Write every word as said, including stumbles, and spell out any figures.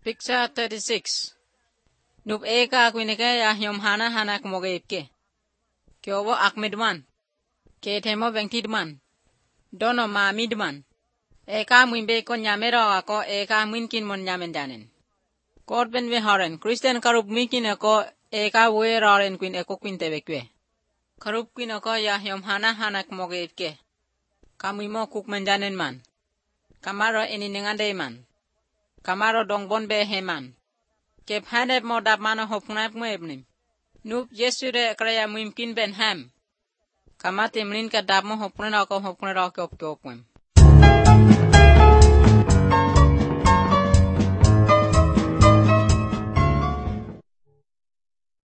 Picture thirty-six. Nup eka kwinike ya yom hana hana kumogeipke. Kyowo akmidman. Ketemo vengtidman. Dono ma midman. Eka mwimbe ko nyamero ako eka mwinkin mon nyamendanen. Kod ben we horen. Christian karup mwinkin ako eka we roren kwin eko kwintebekwe. Karup kwin ako ya yom hana hana kumogeipke. Kamwimo kukmendanen man. Kamaro eniningande man. Kamaro dongbon be heman. Kep hanep mo dap mano hopnap mwebnim. Nup yesude kraya mwimkin ben ham. Kamati mlin ka dap mo hopnen ako hopnen ako opkopwem.